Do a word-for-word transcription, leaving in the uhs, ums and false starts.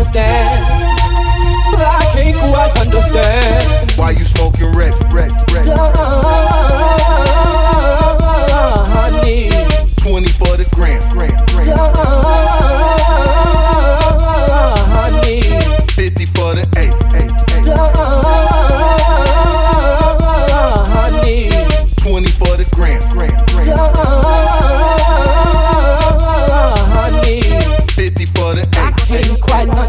understand. I can't quite understand why you smoking red, red, red. Honey, twenty for the gram, gram, gram. Honey, fifty for the eight, eight, eight. Honey, twenty for the gram, gram, gram. Honey, fifty for the eight. I can't quite